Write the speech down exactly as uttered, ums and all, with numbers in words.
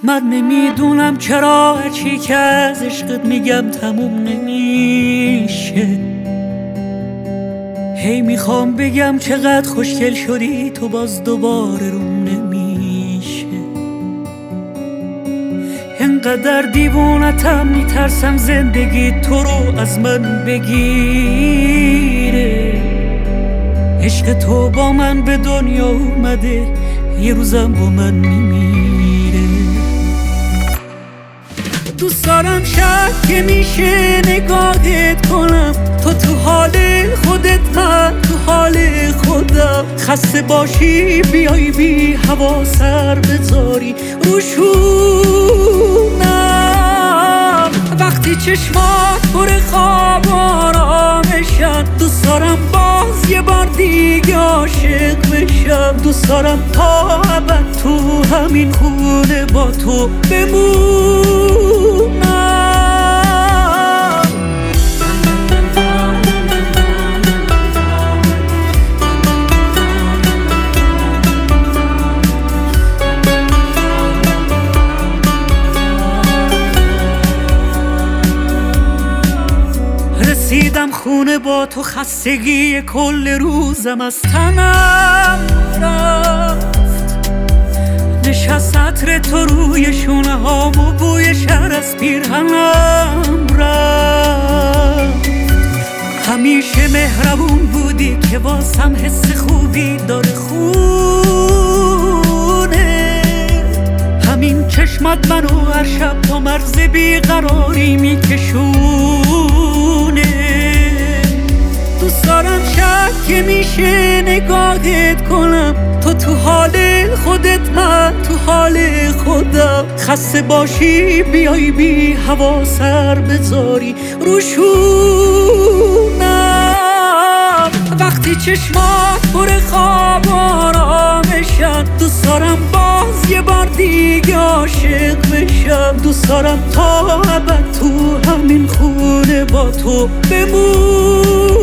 من نمیدونم چرا هرچی که از عشقت میگم تموم نمیشه. هی میخوام بگم چقدر خوشگل شدی تو، باز دوباره روم نمیشه. انقدر دیوونتم میترسم زندگی تو رو از من بگیره. عشق تو با من به دنیا اومده، یه روزم با من میمیره. دوست دارم شب که میشه نگاهت کنم، تو تو حال خودت من تو حال خودم. خسته باشی بیای بی هوا سر بذاری روشونم. وقتی چشمات پر خواب آرامشن، دوست دارم باز یه بار دیگه عاشق بشم. دوست دارم تا ابد تو همین خونه با تو بمونم. رسیدم خونه با تو، خستگی کل روزم از تنم رفت. نشست عطر تو روی شونه هام و بوی شهر از پیرهنم رفت. همیشه مهربون بودی که واسم حس خوبی داره خونه. همین چشمات منو هر شب تا مرز بیقراری میکشونه. دوست دارم شب که میشه نگاهت کنم، تو تو حال خودت من تو حال خودم. خسته باشی بیای بی هوا سر بذاری روشونم. وقتی چشمات پر خواب آرامشن، دوست دارم باز یه بار دیگه عاشق بشم. دوست دارم تا ابد تو همین خونه با تو بمونم.